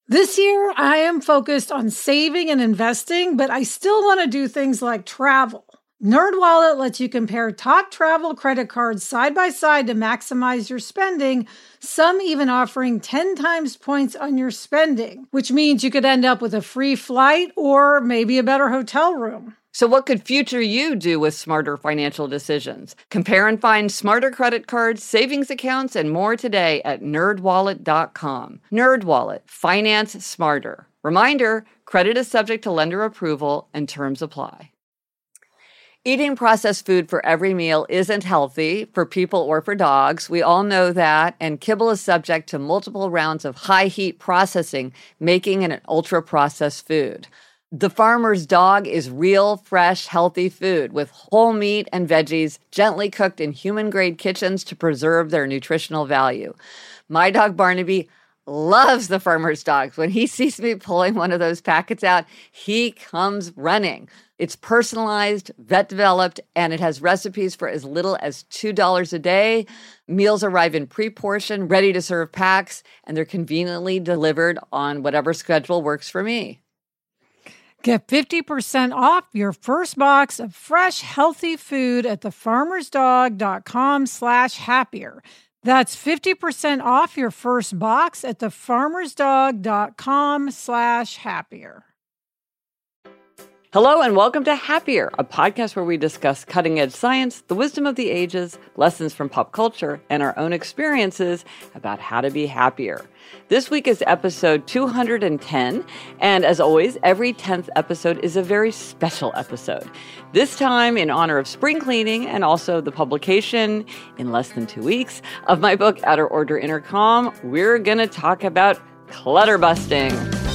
This year, I am focused on saving and investing, but I still want to do things like travel. NerdWallet lets you compare top travel credit cards side by side to maximize your spending, some even offering 10 times points on your spending, which means you could end up with a free flight or maybe a better hotel room. So what could future you do with smarter financial decisions? Compare and find smarter credit cards, savings accounts, and more today at nerdwallet.com. NerdWallet, finance smarter. Reminder, credit is subject to lender approval and terms apply. Eating processed food for every meal isn't healthy for people or for dogs. We all know that, and kibble is subject to multiple rounds of high heat processing, making it an ultra-processed food. The Farmer's Dog is real, fresh, healthy food with whole meat and veggies gently cooked in human-grade kitchens to preserve their nutritional value. My dog Barnaby loves the Farmer's Dog. When he sees me pulling one of those packets out, he comes running. It's personalized, vet-developed, and it has recipes for as little as $2 a day. Meals arrive in pre-portioned, ready-to-serve packs, and they're conveniently delivered on whatever schedule works for me. Get 50% off your first box of fresh, healthy food at thefarmersdog.com/happier. That's 50% off your first box at thefarmersdog.com/happier. Hello and welcome to Happier, a podcast where we discuss cutting-edge science, the wisdom of the ages, lessons from pop culture, and our own experiences about how to be happier. This week is episode 210, and as always, every 10th episode is a very special episode. This time in honor of spring cleaning and also the publication in less than 2 weeks of my book, Outer Order, Inner Calm, we're going to talk about clutter busting.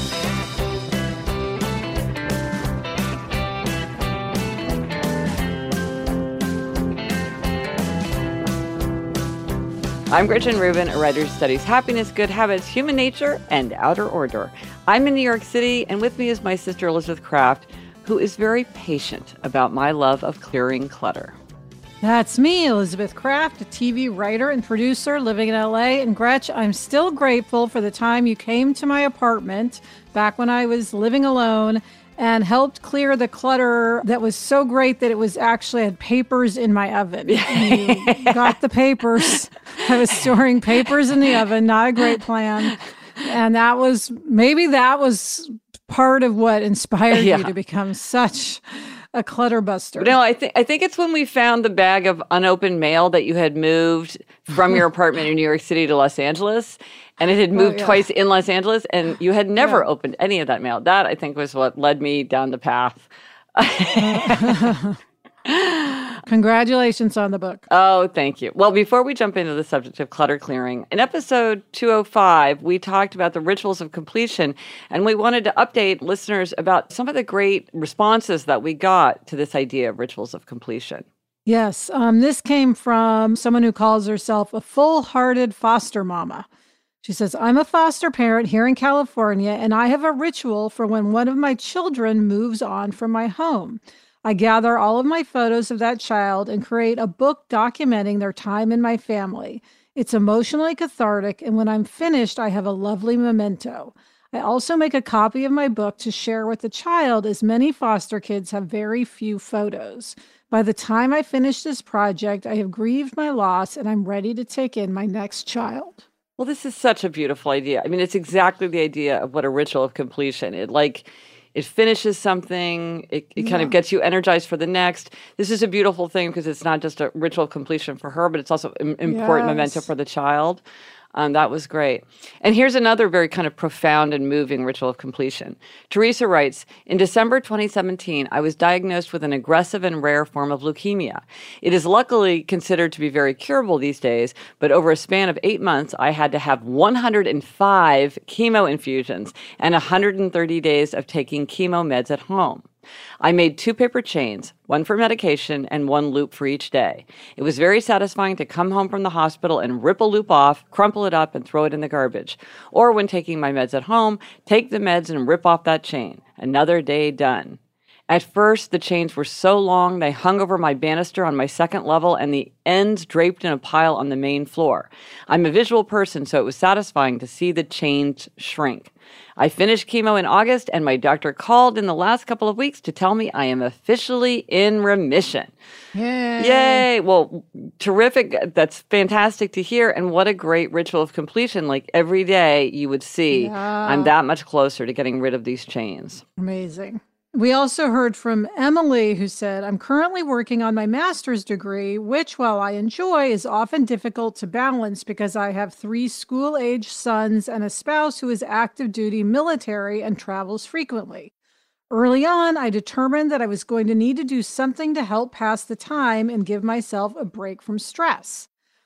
I'm Gretchen Rubin, a writer who studies happiness, good habits, human nature, and outer order. I'm in New York City, and with me is my sister Elizabeth Kraft, who is very patient about my love of clearing clutter. That's me, Elizabeth Kraft, a TV writer and producer living in LA. And Gretch, I'm still grateful for the time you came to my apartment back when I was living alone and helped clear the clutter that was so great that it was actually had papers in my oven. You got the papers. I was storing papers in the oven, not a great plan. And that was part of what inspired you to become such a clutter buster. No, I think it's when we found the bag of unopened mail that you had moved from your apartment in New York City to Los Angeles, and it had moved twice in Los Angeles, and you had never opened any of that mail. That, I think, was what led me down the path. Congratulations on the book. Oh, thank you. Well, before we jump into the subject of clutter clearing, in episode 205, we talked about the rituals of completion, and we wanted to update listeners about some of the great responses that we got to this idea of rituals of completion. Yes, this came from someone who calls herself a full-hearted foster mama. She says, I'm a foster parent here in California, and I have a ritual for when one of my children moves on from my home. I gather all of my photos of that child and create a book documenting their time in my family. It's emotionally cathartic, and when I'm finished, I have a lovely memento. I also make a copy of my book to share with the child, as many foster kids have very few photos. By the time I finish this project, I have grieved my loss, and I'm ready to take in my next child. Well, this is such a beautiful idea. I mean, it's exactly the idea of what a ritual of completion. It finishes something. It kind of gets you energized for the next. This is a beautiful thing because it's not just a ritual completion for her, but it's also an important memento for the child. That was great. And here's another very kind of profound and moving ritual of completion. Teresa writes, in December 2017, I was diagnosed with an aggressive and rare form of leukemia. It is luckily considered to be very curable these days, but over a span of 8 months, I had to have 105 chemo infusions and 130 days of taking chemo meds at home. I made 2 paper chains, one for medication and one loop for each day. It was very satisfying to come home from the hospital and rip a loop off, crumple it up, and throw it in the garbage. Or when taking my meds at home, take the meds and rip off that chain. Another day done. At first, the chains were so long they hung over my banister on my second level and the ends draped in a pile on the main floor. I'm a visual person, so it was satisfying to see the chains shrink. I finished chemo in August, and my doctor called in the last couple of weeks to tell me I am officially in remission. Yay. Yay! Well, terrific. That's fantastic to hear. And what a great ritual of completion. Like every day you would see, I'm that much closer to getting rid of these chains. Amazing. We also heard from Emily, who said, I'm currently working on my master's degree, which, while I enjoy, is often difficult to balance because I have 3 school-age sons and a spouse who is active duty military and travels frequently. Early on, I determined that I was going to need to do something to help pass the time and give myself a break from stress.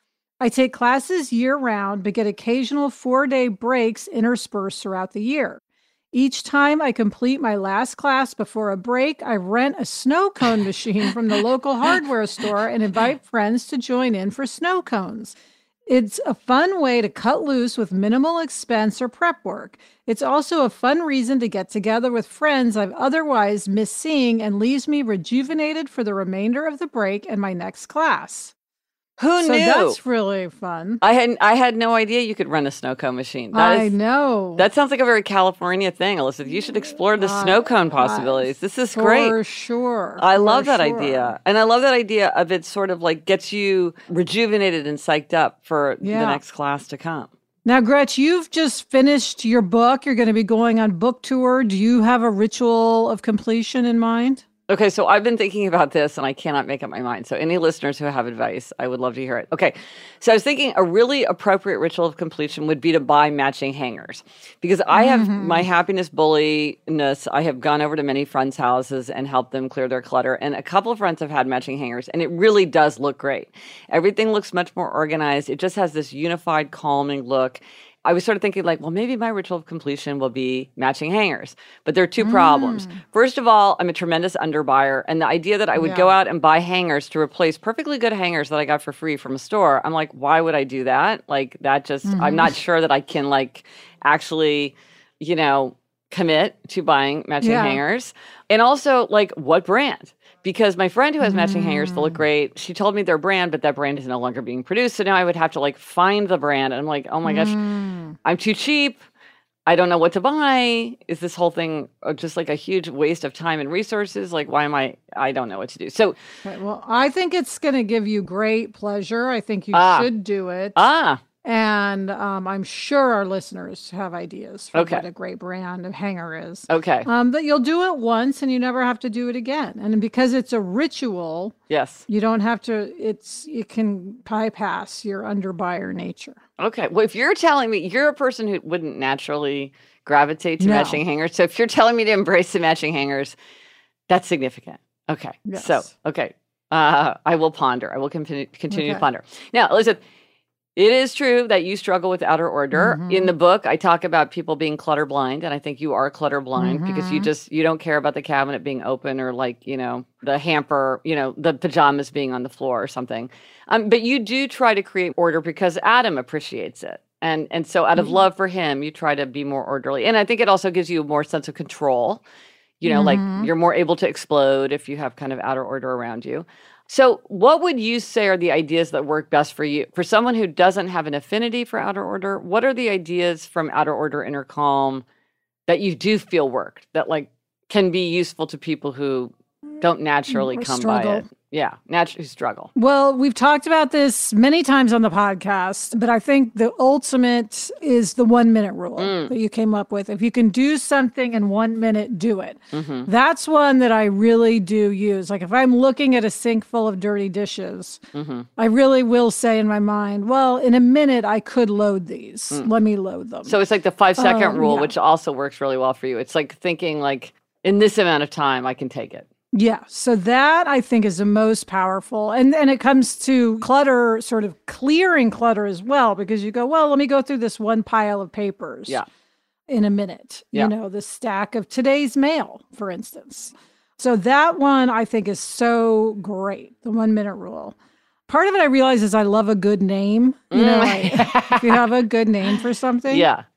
I take classes year-round, but get occasional 4-day breaks interspersed throughout the year. Each time I complete my last class before a break, I rent a snow cone machine from the local hardware store and invite friends to join in for snow cones. It's a fun way to cut loose with minimal expense or prep work. It's also a fun reason to get together with friends I've otherwise missed seeing and leaves me rejuvenated for the remainder of the break and my next class. Who knew? That's really fun. I had no idea you could run a snow cone machine. I know. That sounds like a very California thing, Alyssa. You should explore the snow cone possibilities. This is great. For sure. I love that idea. And I love that idea of it sort of like gets you rejuvenated and psyched up for the next class to come. Now, Gretch, you've just finished your book. You're going to be going on book tour. Do you have a ritual of completion in mind? Okay, so I've been thinking about this and I cannot make up my mind. So any listeners who have advice, I would love to hear it. Okay, so I was thinking a really appropriate ritual of completion would be to buy matching hangers. Because I have my happiness bulliness, I have gone over to many friends' houses and helped them clear their clutter. And a couple of friends have had matching hangers and it really does look great. Everything looks much more organized. It just has this unified, calming look. I was sort of thinking like, well, maybe my ritual of completion will be matching hangers. But there are 2 problems. First of all, I'm a tremendous underbuyer. And the idea that I would go out and buy hangers to replace perfectly good hangers that I got for free from a store, I'm like, why would I do that? Like that just, I'm not sure that I can like actually, commit to buying matching hangers. And also like what brand? Because my friend who has matching hangers that look great, she told me their brand, but that brand is no longer being produced. So now I would have to like find the brand. And I'm like, oh my gosh, I'm too cheap. I don't know what to buy. Is this whole thing just like a huge waste of time and resources? Like, why am I don't know what to do. So, right, well, I think it's going to give you great pleasure. I think you should do it. And I'm sure our listeners have ideas for what a great brand of hanger is. Okay. But you'll do it once and you never have to do it again. And because it's a ritual, you don't have to, it can bypass your underbuyer nature. Okay. Well, if you're telling me you're a person who wouldn't naturally gravitate to matching hangers. So if you're telling me to embrace the matching hangers, that's significant. Okay. Yes. So, okay. I will ponder. I will continue to ponder. Now, Elizabeth, it is true that you struggle with outer order. In the book, I talk about people being clutter blind, and I think you are clutter blind because you don't care about the cabinet being open or like, the hamper, the pajamas being on the floor or something. But you do try to create order because Adam appreciates it. And so out of love for him, you try to be more orderly. And I think it also gives you a more sense of control. Like you're more able to explode if you have kind of outer order around you. So what would you say are the ideas that work best for you? For someone who doesn't have an affinity for outer order, what are the ideas from Outer Order Inner Calm that you do feel worked, that like can be useful to people who don't naturally come by it? Yeah, naturally struggle. Well, we've talked about this many times on the podcast, but I think the ultimate is the 1 minute rule that you came up with. If you can do something in 1 minute, do it. That's one that I really do use. Like if I'm looking at a sink full of dirty dishes, I really will say in my mind, well, in a minute, I could load these. Let me load them. So it's like the 5-second rule, which also works really well for you. It's like thinking like in this amount of time, I can take it. Yeah, so that I think is the most powerful. And it comes to clutter, sort of clearing clutter as well, because you go, well, let me go through this one pile of papers in a minute. The stack of today's mail, for instance. So that one I think is so great, the 1 minute rule. Part of it I realize is I love a good name. If you have a good name for something.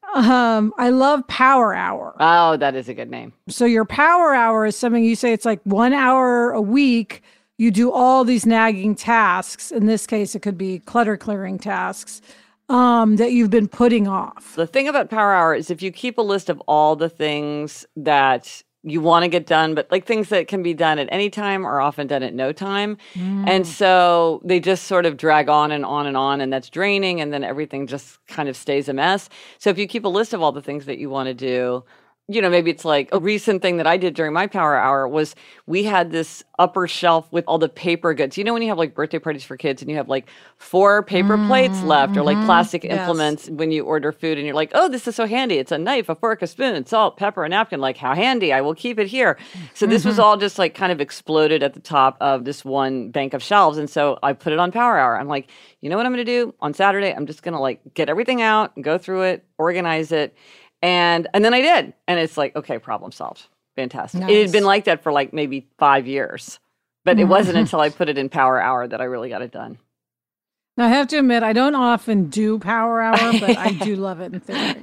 I love Power Hour. Oh, that is a good name. So your Power Hour is something you say it's like 1 hour a week. You do all these nagging tasks. In this case, it could be clutter clearing tasks that you've been putting off. The thing about Power Hour is if you keep a list of all the things that you want to get done, but like things that can be done at any time are often done at no time. And so they just sort of drag on and on and on, and that's draining, and then everything just kind of stays a mess. So if you keep a list of all the things that you want to do, you know, maybe it's like a recent thing that I did during my Power Hour was we had this upper shelf with all the paper goods. You know, when you have like birthday parties for kids and you have like 4 paper plates left or like plastic implements when you order food and you're like, oh, this is so handy. It's a knife, a fork, a spoon, salt, pepper, a napkin. Like, how handy. I will keep it here. So this was all just like kind of exploded at the top of this one bank of shelves. And so I put it on Power Hour. I'm like, you know what I'm going to do on Saturday? I'm just going to like get everything out and go through it, organize it. And then I did. And it's like, okay, problem solved. Fantastic. Nice. It had been like that for like maybe 5 years. But it wasn't until I put it in Power Hour that I really got it done. Now, I have to admit, I don't often do Power Hour, but I do love it in theory.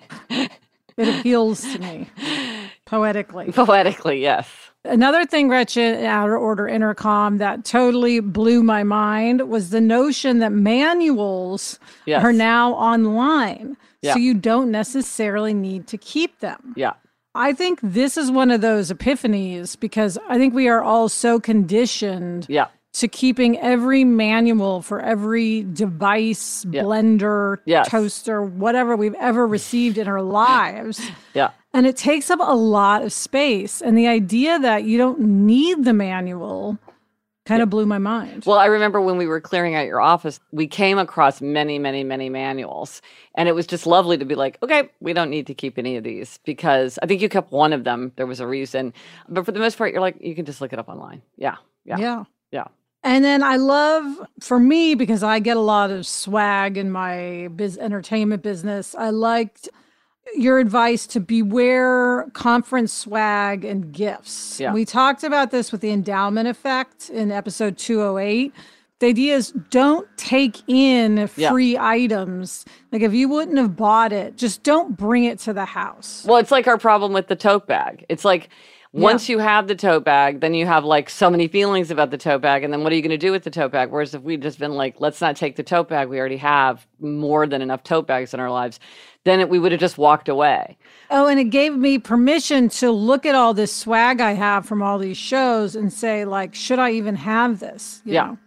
It appeals to me poetically. Poetically, yes. Another thing, Gretchen, in Outer Order Intercom that totally blew my mind was the notion that manuals are now online. Yeah. So you don't necessarily need to keep them. Yeah. I think this is one of those epiphanies because I think we are all so conditioned to keeping every manual for every device, blender, toaster, whatever we've ever received in our lives. Yeah. And it takes up a lot of space. And the idea that you don't need the manual kind of blew my mind. Well, I remember when we were clearing out your office, we came across many, many, many manuals. And it was just lovely to be like, okay, we don't need to keep any of these because I think you kept one of them. There was a reason. But for the most part, you're like, you can just look it up online. Yeah. And then I love, for me, because I get a lot of swag in my entertainment business, I liked your advice to beware conference swag and gifts. Yeah. We talked about this with the endowment effect in episode 208. The idea is don't take in free items. Like if you wouldn't have bought it, just don't bring it to the house. Well, it's like our problem with the tote bag. It's like once you have the tote bag, then you have like so many feelings about the tote bag. And then what are you going to do with the tote bag? Whereas if we'd just been like, let's not take the tote bag. We already have more than enough tote bags in our lives. Then we would have just walked away. Oh, and it gave me permission to look at all this swag I have from all these shows and say, like, should I even have this? You know?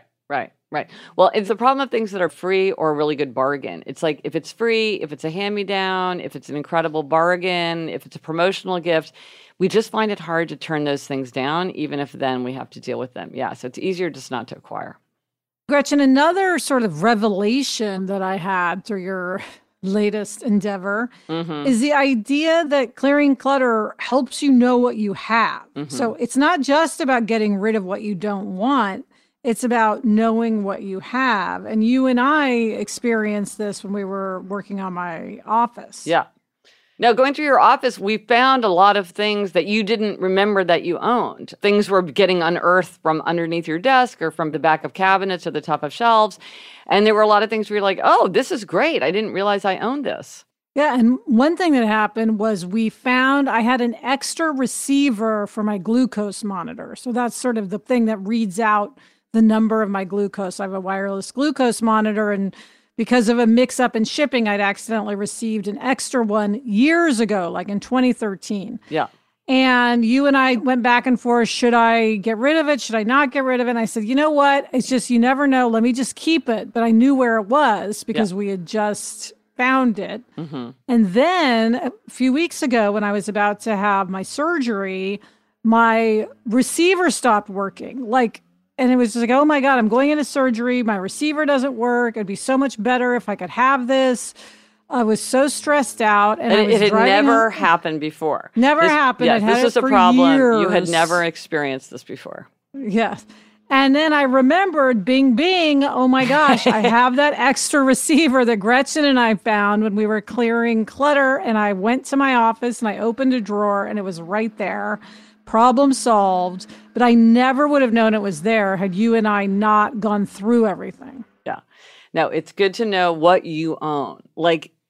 Right. Well, it's the problem of things that are free or a really good bargain. It's like if it's free, if it's a hand-me-down, if it's an incredible bargain, if it's a promotional gift, we just find it hard to turn those things down, even if then we have to deal with them. Yeah, so it's easier just not to acquire. Gretchen, another sort of revelation that I had through your latest endeavor is the idea that clearing clutter helps you know what you have. So it's not just about getting rid of what you don't want. It's about knowing what you have. And you and I experienced this when we were working on my office. Yeah. Now, going through your office, we found a lot of things that you didn't remember that you owned. Things were getting unearthed from underneath your desk or from the back of cabinets or the top of shelves. And there were a lot of things where you're like, oh, this is great. I didn't realize I owned this. Yeah, and one thing that happened was I had an extra receiver for my glucose monitor. So that's sort of the thing that reads out the number of my glucose. I have a wireless glucose monitor, and because of a mix-up in shipping, I'd accidentally received an extra one years ago, like in 2013. Yeah. And you and I went back and forth. Should I get rid of it? Should I not get rid of it? And I said, you know what? It's just, you never know. Let me just keep it. But I knew where it was because we had just found it. And then a few weeks ago, when I was about to have my surgery, my receiver stopped working. And it was just like, oh my God, I'm going into surgery. My receiver doesn't work. It'd be so much better if I could have this. I was so stressed out. And it had never happened before. Never happened. Yeah, this was a problem. You had never experienced this before. Yes. And then I remembered bing, bing. Oh my gosh, I have that extra receiver that Gretchen and I found when we were clearing clutter. And I went to my office and I opened a drawer and it was right there. Problem solved. But I never would have known it was there had you and I not gone through everything. Yeah. No, it's good to know what you own. Like,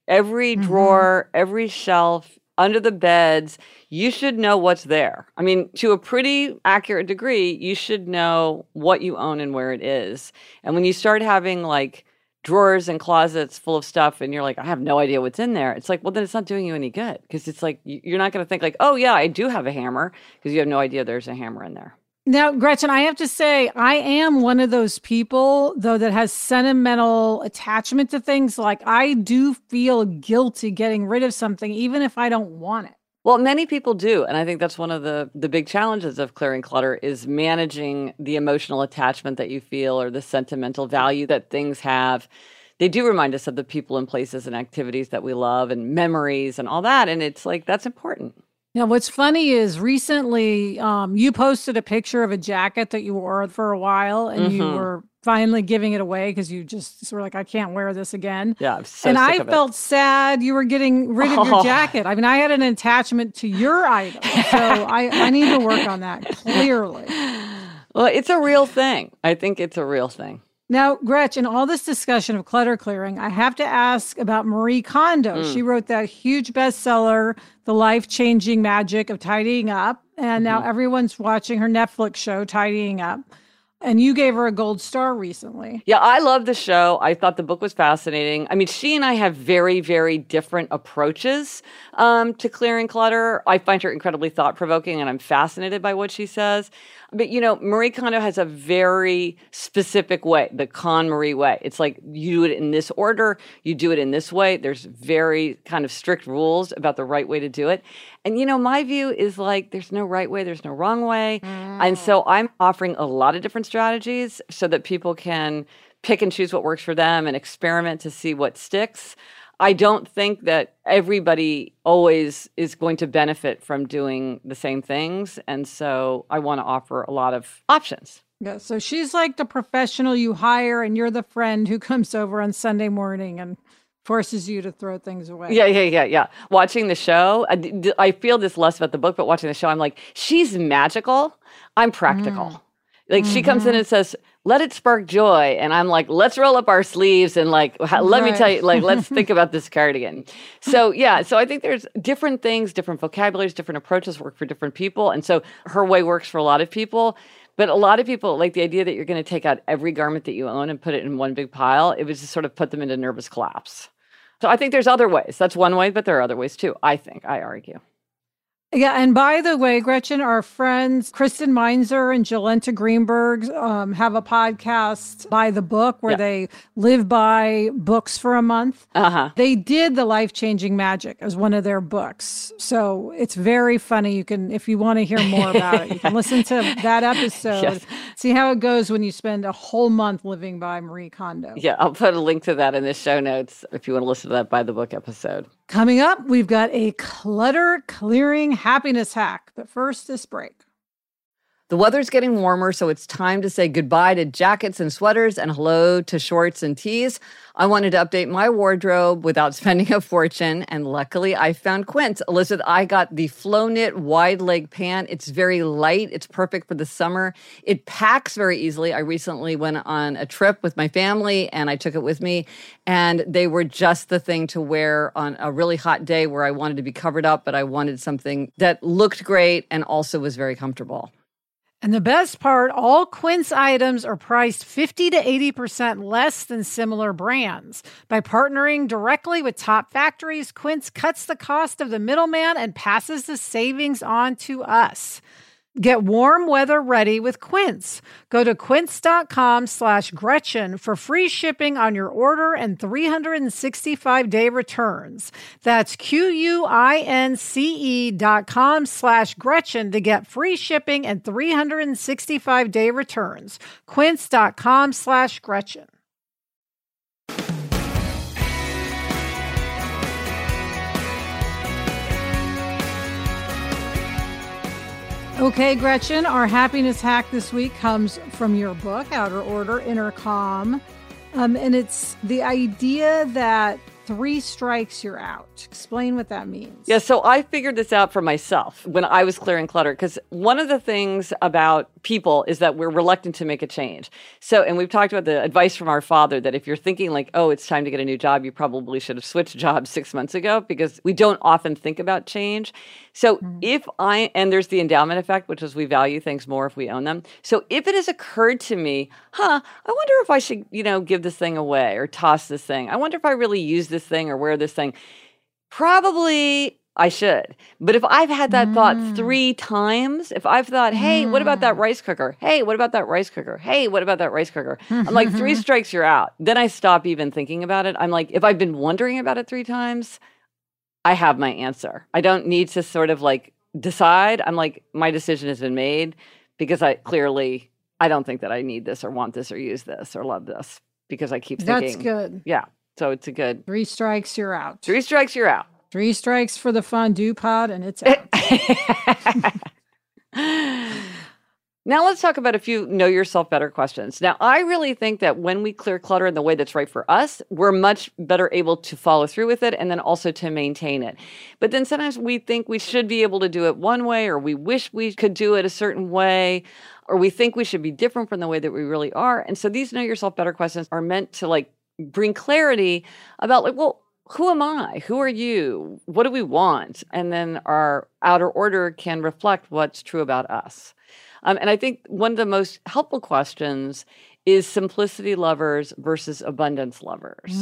Every drawer, every shelf, under the beds, you should know what's there. I mean, to a pretty accurate degree, you should know what you own and where it is. And when you start having like drawers and closets full of stuff and you're like, I have no idea what's in there. It's like, well, then it's not doing you any good, because it's like, you're not going to think like, oh yeah, I do have a hammer, because you have no idea there's a hammer in there. Now, Gretchen, I have to say, I am one of those people, though, that has sentimental attachment to things. Like, I do feel guilty getting rid of something, even if I don't want it. Well, many people do. And I think that's one of the big challenges of clearing clutter, is managing the emotional attachment that you feel or the sentimental value that things have. They do remind us of the people and places and activities that we love and memories and all that. And it's like, that's important. Now, what's funny is recently you posted a picture of a jacket that you wore for a while, and you were finally giving it away because you just were like, I can't wear this again. Yeah, I'm so and sick I of felt sad you were getting rid of your jacket. I mean, I had an attachment to your item, so I need to work on that, clearly. Well, it's a real thing. I think it's a real thing. Now, Gretchen, all this discussion of clutter clearing, I have to ask about Marie Kondo. She wrote that huge bestseller, The Life-Changing Magic of Tidying Up. And now everyone's watching her Netflix show, Tidying Up. And you gave her a gold star recently. Yeah, I love the show. I thought the book was fascinating. I mean, she and I have very, very different approaches to clearing clutter. I find her incredibly thought-provoking, and I'm fascinated by what she says. But, you know, Marie Kondo has a very specific way, the KonMari way. It's like, you do it in this order, you do it in this way. There's very kind of strict rules about the right way to do it. And, you know, my view is like, there's no right way, there's no wrong way. And so I'm offering a lot of different strategies so that people can pick and choose what works for them and experiment to see what sticks. I don't think that everybody always is going to benefit from doing the same things. And so I want to offer a lot of options. Yeah, so she's like the professional you hire, and you're the friend who comes over on Sunday morning and forces you to throw things away. Yeah. Watching the show, I feel this less about the book, but watching the show, I'm like, she's magical. I'm practical. Like, she comes in and says, let it spark joy. And I'm like, let's roll up our sleeves and like, let me tell you, like, let's think about this cardigan. So yeah, so I think there's different things, different vocabularies, different approaches work for different people. And so her way works for a lot of people. But a lot of people like the idea that you're going to take out every garment that you own and put it in one big pile. It would just sort of put them into nervous collapse. So I think there's other ways. That's one way, but there are other ways too, I argue. Yeah, and by the way, Gretchen, our friends Kristen Meinzer and Jolenta Greenberg have a podcast by the book where they live by books for a month. They did The Life-Changing Magic as one of their books. So it's very funny. You can, if you want to hear more about it, you can listen to that episode, see how it goes when you spend a whole month living by Marie Kondo. Yeah, I'll put a link to that in the show notes if you want to listen to that by the book episode. Coming up, we've got a clutter clearing happiness hack. But first, this break. The weather's getting warmer, so it's time to say goodbye to jackets and sweaters and hello to shorts and tees. I wanted to update my wardrobe without spending a fortune, and luckily I found Quince. Elizabeth, I got the Flow Knit wide leg pant. It's very light. It's perfect for the summer. It packs very easily. I recently went on a trip with my family, and I took it with me, and they were just the thing to wear on a really hot day where I wanted to be covered up, but I wanted something that looked great and also was very comfortable. And the best part, all Quince items are priced 50 to 80% less than similar brands. By partnering directly with top factories, Quince cuts the cost of the middleman and passes the savings on to us. Get warm weather ready with Quince. Go to quince.com/Gretchen for free shipping on your order and 365-day returns. That's QUINCE.com/Gretchen to get free shipping and 365-day returns. Quince.com/Gretchen. Okay, Gretchen, our happiness hack this week comes from your book, Outer Order, Inner Calm. And it's the idea that 3 strikes, you're out. Explain what that means. Yeah, so I figured this out for myself when I was clearing clutter, because one of the things about people is that we're reluctant to make a change. So, and we've talked about the advice from our father that if you're thinking like, oh, it's time to get a new job, you probably should have switched jobs 6 months ago, because we don't often think about change. So and there's the endowment effect, which is we value things more if we own them. So if it has occurred to me, I wonder if I should, give this thing away or toss this thing. I wonder if I really use this thing or wear this thing. Probably I should. But if I've had that thought 3 times, if I've thought, hey, what about that rice cooker? Hey, what about that rice cooker? Hey, what about that rice cooker? I'm like, 3 strikes, you're out. Then I stop even thinking about it. I'm like, if I've been wondering about it 3 times, I have my answer. I don't need to sort of like decide. I'm like, my decision has been made because I don't think that I need this or want this or use this or love this because I keep thinking. That's good. Yeah. So it's a good 3 strikes, you're out. 3 strikes, you're out. 3 strikes for the fondue pot and it's out. Now let's talk about a few know yourself better questions. Now, I really think that when we clear clutter in the way that's right for us, we're much better able to follow through with it and then also to maintain it. But then sometimes we think we should be able to do it one way, or we wish we could do it a certain way, or we think we should be different from the way that we really are. And so these know yourself better questions are meant to like bring clarity about like, well, who am I? Who are you? What do we want? And then our outer order can reflect what's true about us. And I think one of the most helpful questions is simplicity lovers versus abundance lovers.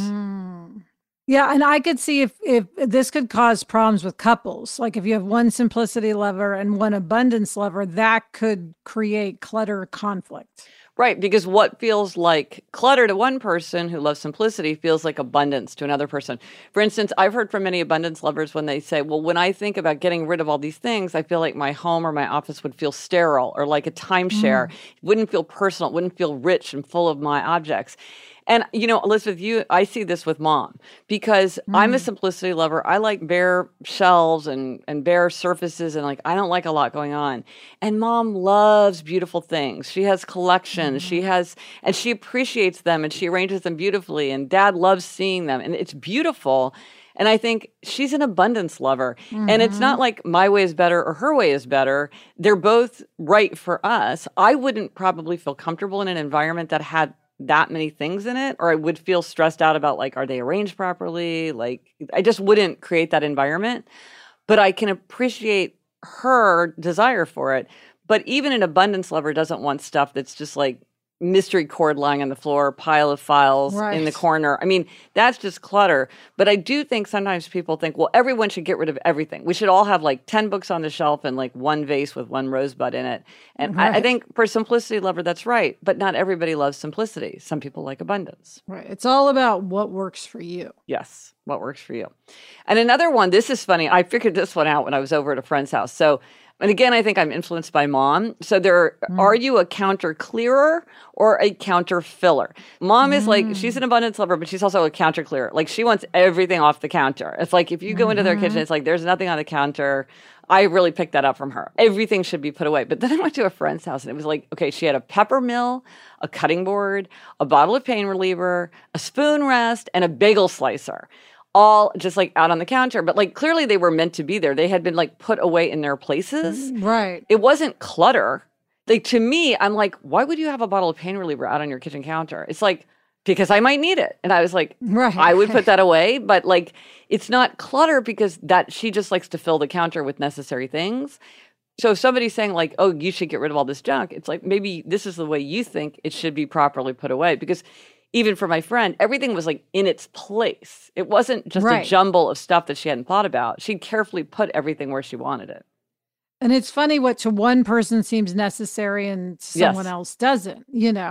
Yeah, and I could see if this could cause problems with couples. Like if you have one simplicity lover and one abundance lover, that could create clutter conflict. Right, because what feels like clutter to one person who loves simplicity feels like abundance to another person. For instance, I've heard from many abundance lovers when they say, well, when I think about getting rid of all these things, I feel like my home or my office would feel sterile or like a timeshare. It wouldn't feel personal. It wouldn't feel rich and full of my objects. And, Elizabeth, I see this with Mom because I'm a simplicity lover. I like bare shelves and bare surfaces and I don't like a lot going on. And Mom loves beautiful things. She has collections. And she appreciates them and she arranges them beautifully. And Dad loves seeing them and it's beautiful. And I think she's an abundance lover. And it's not like my way is better or her way is better. They're both right for us. I wouldn't probably feel comfortable in an environment that had that many things in it, or I would feel stressed out about are they arranged properly? I just wouldn't create that environment, but I can appreciate her desire for it. But even an abundance lover doesn't want stuff that's just mystery cord lying on the floor, pile of files in the corner. I mean, that's just clutter. But I do think sometimes people think, well, everyone should get rid of everything. We should all have 10 books on the shelf and one vase with one rosebud in it. And I think for simplicity lover, that's right. But not everybody loves simplicity. Some people like abundance. Right. It's all about what works for you. Yes, what works for you. And another one, this is funny. I figured this one out when I was over at a friend's house. And again, I think I'm influenced by Mom. So are you a counter clearer or a counter filler? Mom is she's an abundance lover, but she's also a counter clearer. She wants everything off the counter. It's if you go into their kitchen, it's there's nothing on the counter. I really picked that up from her. Everything should be put away. But then I went to a friend's house and it was okay, she had a pepper mill, a cutting board, a bottle of pain reliever, a spoon rest, and a bagel slicer. All just out on the counter, but clearly they were meant to be there. They had been put away in their places. Right. It wasn't clutter. To me, I'm why would you have a bottle of pain reliever out on your kitchen counter? It's because I might need it. And I was right. I would put that away, but it's not clutter because she just likes to fill the counter with necessary things. So if somebody's saying oh, you should get rid of all this junk, it's maybe this is the way you think it should be properly put away. Because even for my friend, everything was in its place. It wasn't just a jumble of stuff that she hadn't thought about. She'd carefully put everything where she wanted it. And it's funny what to one person seems necessary and someone else doesn't.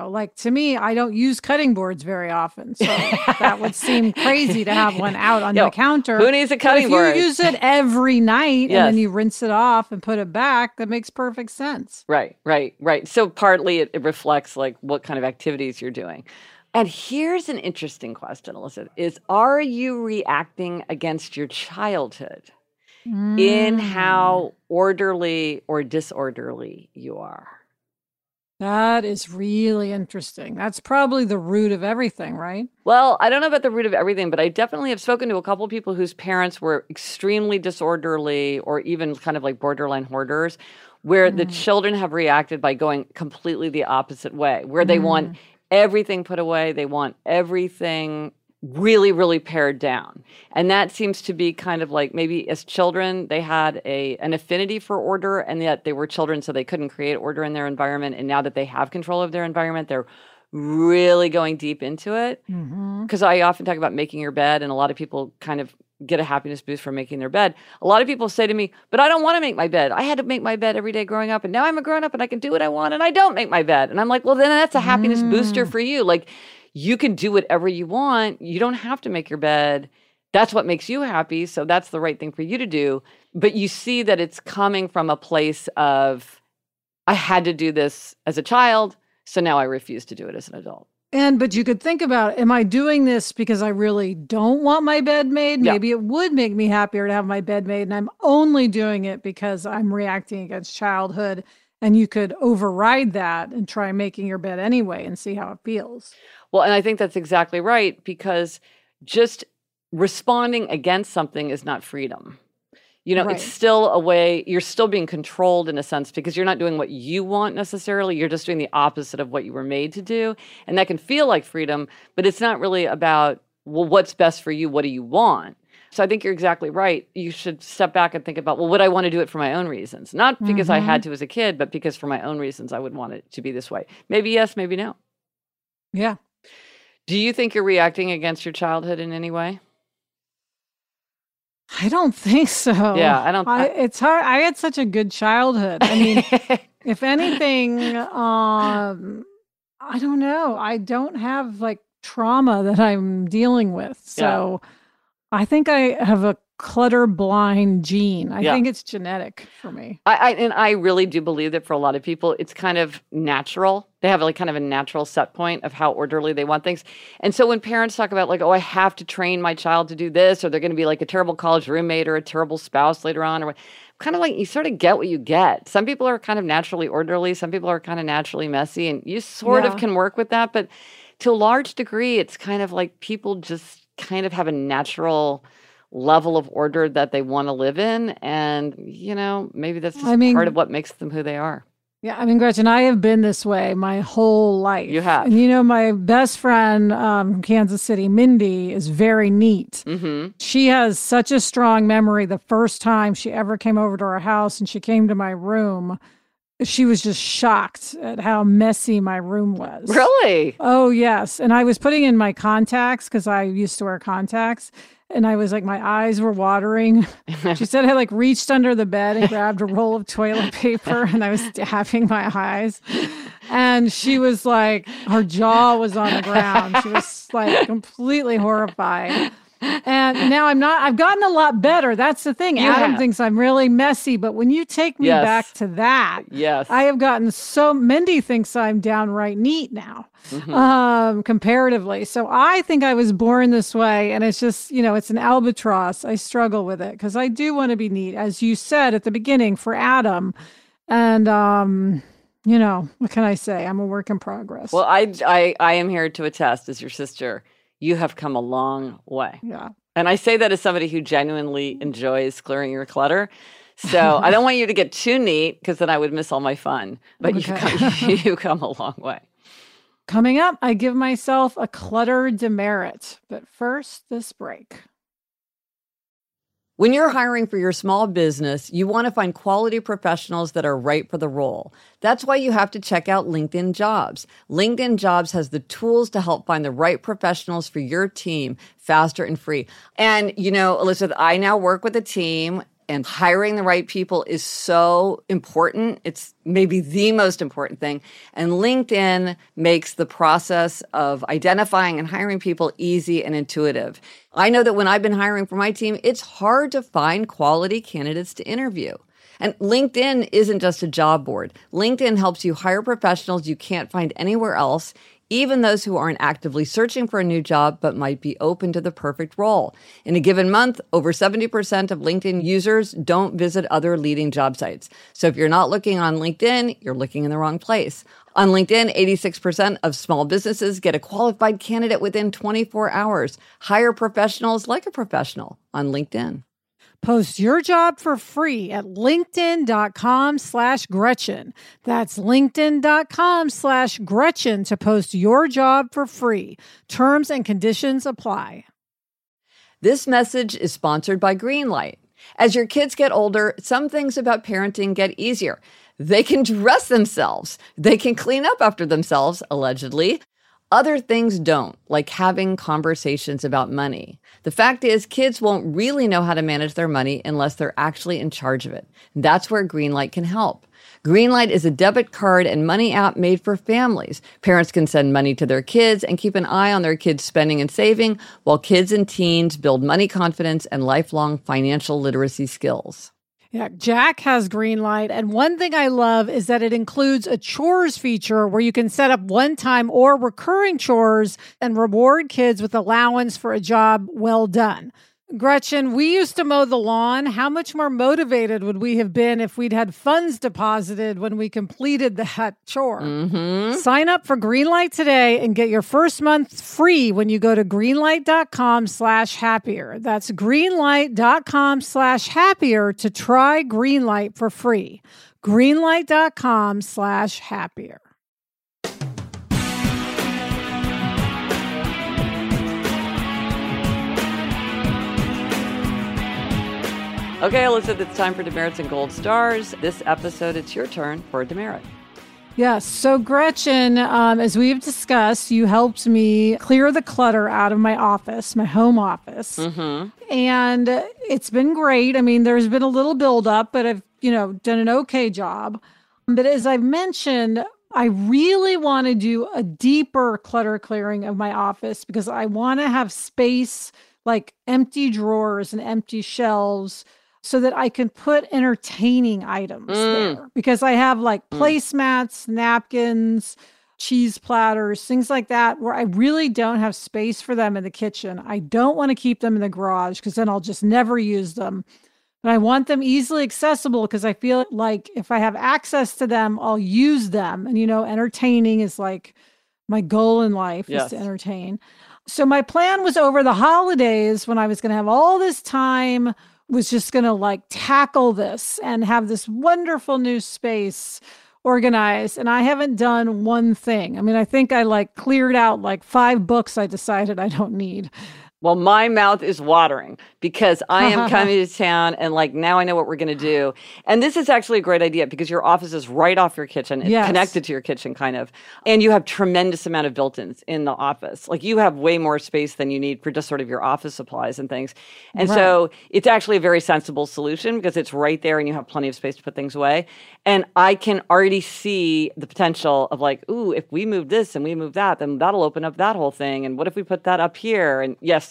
To me, I don't use cutting boards very often. So that would seem crazy to have one out on the counter. Who needs a cutting board? If you use it every night and then you rinse it off and put it back, that makes perfect sense. Right. So partly it reflects what kind of activities you're doing. And here's an interesting question, Elizabeth, are you reacting against your childhood in how orderly or disorderly you are? That is really interesting. That's probably the root of everything, right? Well, I don't know about the root of everything, but I definitely have spoken to a couple of people whose parents were extremely disorderly or even kind of like borderline hoarders, where the children have reacted by going completely the opposite way, where they want everything put away, they want everything really, really pared down. And that seems to be kind of like maybe as children, they had an affinity for order, and yet they were children, so they couldn't create order in their environment. And now that they have control of their environment, they're really going deep into it. Because I often talk about making your bed, and a lot of people kind of get a happiness boost from making their bed. A lot of people say to me, but I don't want to make my bed. I had to make my bed every day growing up, and now I'm a grown up and I can do what I want, and I don't make my bed. And I'm like, well, then that's a happiness booster for you. Like, you can do whatever you want. You don't have to make your bed. That's what makes you happy. So that's the right thing for you to do. But you see that it's coming from a place of, I had to do this as a child, so now I refuse to do it as an adult. But you could think about, am I doing this because I really don't want my bed made? Yeah. Maybe it would make me happier to have my bed made, and I'm only doing it because I'm reacting against childhood. And you could override that and try making your bed anyway and see how it feels. Well, and I think that's exactly right, because just responding against something is not freedom. You know, It's still a way, you're still being controlled in a sense, because you're not doing what you want necessarily. You're just doing the opposite of what you were made to do. And that can feel like freedom, but it's not really about, well, what's best for you? What do you want? So I think you're exactly right. You should step back and think about, well, would I want to do it for my own reasons? Not because I had to as a kid, but because for my own reasons, I would want it to be this way. Maybe yes, maybe no. Yeah. Do you think you're reacting against your childhood in any way? I don't think so. Yeah, I don't. It's hard. I had such a good childhood. I mean, if anything, I don't know. I don't have like trauma that I'm dealing with. So I think I have a clutter blind gene. I think it's genetic for me. I really do believe that for a lot of people, it's kind of natural. They have like kind of a natural set point of how orderly they want things. And so when parents talk about like, oh, I have to train my child to do this, or they're going to be like a terrible college roommate or a terrible spouse later on, or kind of like you sort of get what you get. Some people are kind of naturally orderly. Some people are kind of naturally messy, and you sort of can work with that. But to a large degree, it's kind of like people just kind of have a natural level of order that they want to live in. And, you know, maybe that's just part of what makes them who they are. Yeah. I mean, Gretchen, I have been this way my whole life. You have. And, you know, my best friend from Kansas City, Mindy, is very neat. She has such a strong memory. The first time she ever came over to our house and she came to my room, she was just shocked at how messy my room was. Really? Oh, yes. And I was putting in my contacts because I used to wear contacts. And I was like, my eyes were watering. She said I like reached under the bed and grabbed a roll of toilet paper and I was dabbing my eyes. And she was like, her jaw was on the ground. She was like completely horrified. And now I've gotten a lot better. That's the thing. Adam thinks I'm really messy, but when you take me back to that, I have gotten Mindy thinks I'm downright neat now, comparatively. So I think I was born this way, and it's just, you know, it's an albatross. I struggle with it because I do want to be neat, as you said at the beginning for Adam. And, you know, what can I say? I'm a work in progress. Well, I am here to attest as your sister. You have come a long way. Yeah. And I say that as somebody who genuinely enjoys clearing your clutter. So I don't want you to get too neat because then I would miss all my fun. But you've come a long way. Coming up, I give myself a clutter demerit. But first, this break. When you're hiring for your small business, you want to find quality professionals that are right for the role. That's why you have to check out LinkedIn Jobs. LinkedIn Jobs has the tools to help find the right professionals for your team faster and free. And, you know, Elizabeth, I now work with a team, and hiring the right people is so important. It's maybe the most important thing. And LinkedIn makes the process of identifying and hiring people easy and intuitive. I know that when I've been hiring for my team, it's hard to find quality candidates to interview. And LinkedIn isn't just a job board. LinkedIn helps you hire professionals you can't find anywhere else, even those who aren't actively searching for a new job but might be open to the perfect role. In a given month, over 70% of LinkedIn users don't visit other leading job sites. So if you're not looking on LinkedIn, you're looking in the wrong place. On LinkedIn, 86% of small businesses get a qualified candidate within 24 hours. Hire professionals like a professional on LinkedIn. Post your job for free at linkedin.com/Gretchen. That's linkedin.com/Gretchen to post your job for free. Terms and conditions apply. This message is sponsored by Greenlight. As your kids get older, some things about parenting get easier. They can dress themselves. They can clean up after themselves, allegedly. Other things don't, like having conversations about money. The fact is, kids won't really know how to manage their money unless they're actually in charge of it. That's where Greenlight can help. Greenlight is a debit card and money app made for families. Parents can send money to their kids and keep an eye on their kids' spending and saving, while kids and teens build money confidence and lifelong financial literacy skills. Yeah, Jack has Greenlight, and one thing I love is that it includes a chores feature where you can set up one-time or recurring chores and reward kids with allowance for a job well done. Gretchen, we used to mow the lawn. How much more motivated would we have been if we'd had funds deposited when we completed that chore? Sign up for Greenlight today and get your first month free when you go to greenlight.com/happier. That's greenlight.com/happier to try Greenlight for free. greenlight.com/happier. Okay, Elizabeth, it's time for demerits and gold stars. This episode, it's your turn for a demerit. Yes. So, Gretchen, as we've discussed, you helped me clear the clutter out of my office, my home office. And it's been great. I mean, there's been a little buildup, but I've, done an okay job. But as I've mentioned, I really want to do a deeper clutter clearing of my office because I want to have space, like empty drawers and empty shelves, so that I can put entertaining items there. Because I have like placemats, napkins, cheese platters, things like that, where I really don't have space for them in the kitchen. I don't want to keep them in the garage because then I'll just never use them. But I want them easily accessible because I feel like if I have access to them, I'll use them. And, entertaining is like my goal in life is to entertain. So my plan was over the holidays when I was going to have all this time, was just going to tackle this and have this wonderful new space organized. And I haven't done one thing. I mean, I think I cleared out 5 books I decided I don't need. Well, my mouth is watering because I am coming to town and now I know what we're going to do. And this is actually a great idea because your office is right off your kitchen. It's connected to your kitchen kind of. And you have tremendous amount of built-ins in the office. You have way more space than you need for just sort of your office supplies and things. And so it's actually a very sensible solution because it's right there and you have plenty of space to put things away. And I can already see the potential of ooh, if we move this and we move that, then that'll open up that whole thing. And what if we put that up here? And yes.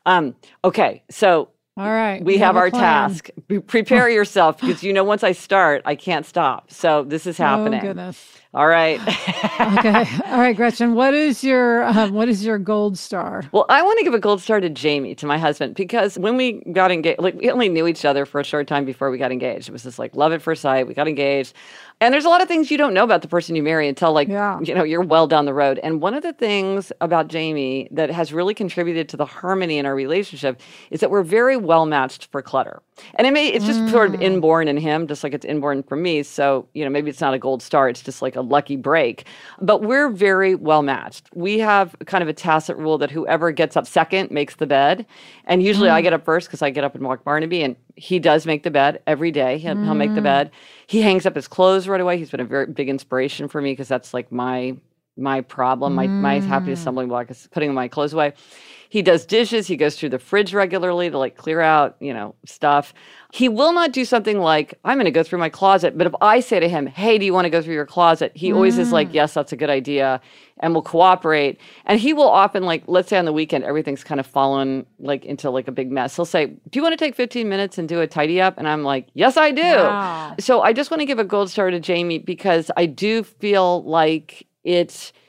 Okay. So all right, we have our task. Prepare yourself because once I start, I can't stop. So this is happening. Oh, goodness. All right. Okay. All right, Gretchen, what is your gold star? Well, I want to give a gold star to Jamie, to my husband, because when we got engaged, we only knew each other for a short time before we got engaged. It was just love at first sight. We got engaged. And there's a lot of things you don't know about the person you marry until you're well down the road. And one of the things about Jamie that has really contributed to the harmony in our relationship is that we're very well matched for clutter. And it's just sort of inborn in him, just like it's inborn for me. So, maybe it's not a gold star. It's just a lucky break. But we're very well matched. We have kind of a tacit rule that whoever gets up second makes the bed. And usually I get up first because I get up and walk Barnaby. And he does make the bed every day. He'll make the bed. He hangs up his clothes right away. He's been a very big inspiration for me because that's my problem. My happiness stumbling block is putting my clothes away. He does dishes. He goes through the fridge regularly to clear out, stuff. He will not do something like, I'm going to go through my closet. But if I say to him, hey, do you want to go through your closet? He always is yes, that's a good idea. And will cooperate. And he will often let's say on the weekend, everything's kind of fallen into a big mess. He'll say, do you want to take 15 minutes and do a tidy up? And I'm like, yes, I do. Wow. So I just want to give a gold star to Jamie because I do feel like it's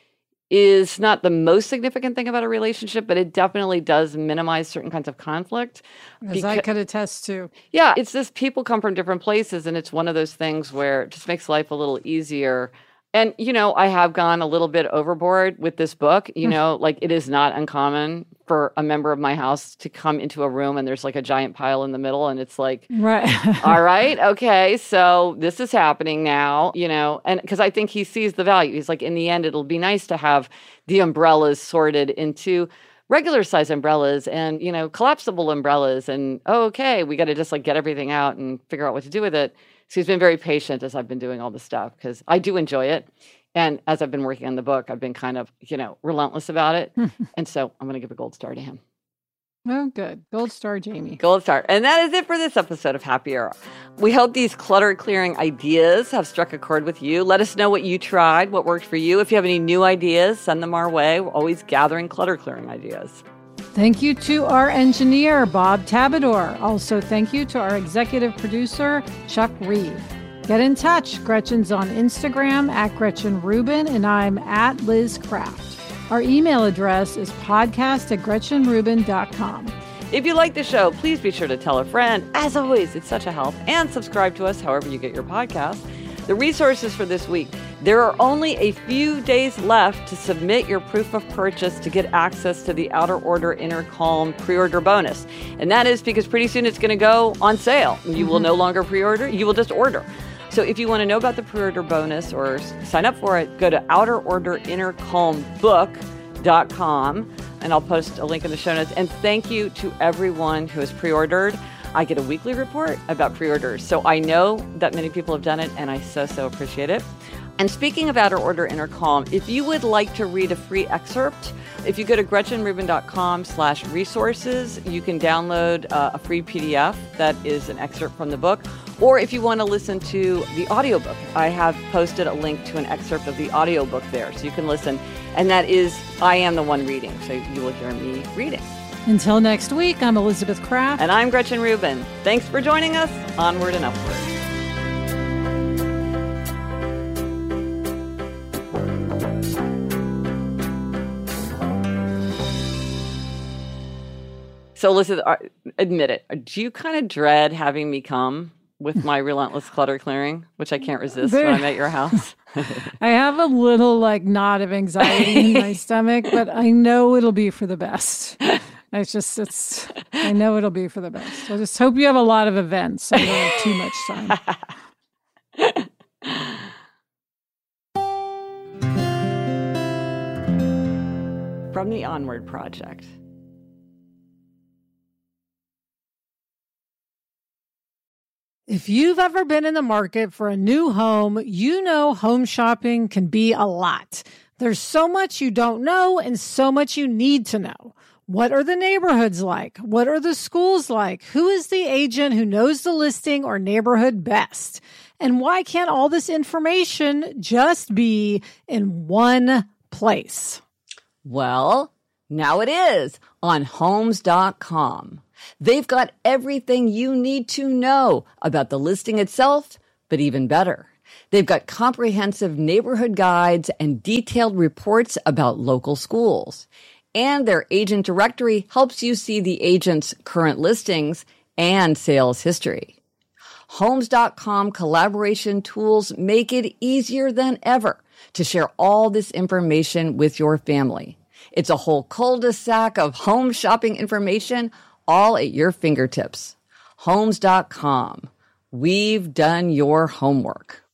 is not the most significant thing about a relationship, but it definitely does minimize certain kinds of conflict. As I could attest to. Yeah, it's just people come from different places, and it's one of those things where it just makes life a little easier. And, I have gone a little bit overboard with this book. Like it is not uncommon for a member of my house to come into a room and there's like a giant pile in the middle. And it's like, right. All right, okay, so this is happening now, and because I think he sees the value. He's like, in the end, it'll be nice to have the umbrellas sorted into regular size umbrellas and, collapsible umbrellas. And, okay, we got to just like get everything out and figure out what to do with it. So he's been very patient as I've been doing all this stuff because I do enjoy it. And as I've been working on the book, I've been kind of, relentless about it. And so I'm going to give a gold star to him. Oh, good. Gold star, Jamie. Gold star. And that is it for this episode of Happier. We hope these clutter clearing ideas have struck a chord with you. Let us know what you tried, what worked for you. If you have any new ideas, send them our way. We're always gathering clutter clearing ideas. Thank you to our engineer, Bob Tabador. Also, thank you to our executive producer, Chuck Reeve. Get in touch. Gretchen's on Instagram @Gretchen Rubin, and I'm @Liz Craft. Our email address is podcast@GretchenRubin.com. If you like the show, please be sure to tell a friend. As always, it's such a help. And subscribe to us however you get your podcast. The resources for this week. There are only a few days left to submit your proof of purchase to get access to the Outer Order Inner Calm pre-order bonus. And that is because pretty soon it's going to go on sale. You will no longer pre-order. You will just order. So if you want to know about the pre-order bonus or sign up for it, go to outerorderinnercalmbook.com, and I'll post a link in the show notes. And thank you to everyone who has pre-ordered. I get a weekly report about pre-orders, so I know that many people have done it, and I so appreciate it. And speaking of Outer Order Inner Calm, if you would like to read a free excerpt, if you go to GretchenRubin.com/resources, you can download a free PDF that is an excerpt from the book. Or if you want to listen to the audiobook, I have posted a link to an excerpt of the audiobook there, so you can listen. And that is, I am the one reading, so you will hear me reading. Until next week, I'm Elizabeth Craft. And I'm Gretchen Rubin. Thanks for joining us. Onward and upward. So listen, admit it. Do you kind of dread having me come with my relentless clutter clearing, which I can't resist when I'm at your house? I have a little knot of anxiety in my stomach, but I know it'll be for the best. I know it'll be for the best. I just hope you have a lot of events so you don't have too much time. From the Onward Project. If you've ever been in the market for a new home, you know home shopping can be a lot. There's so much you don't know and so much you need to know. What are the neighborhoods like? What are the schools like? Who is the agent who knows the listing or neighborhood best? And why can't all this information just be in one place? Well, now it is on Homes.com. They've got everything you need to know about the listing itself, but even better. They've got comprehensive neighborhood guides and detailed reports about local schools. And their agent directory helps you see the agent's current listings and sales history. Homes.com collaboration tools make it easier than ever to share all this information with your family. It's a whole cul-de-sac of home shopping information all at your fingertips. Homes.com. We've done your homework.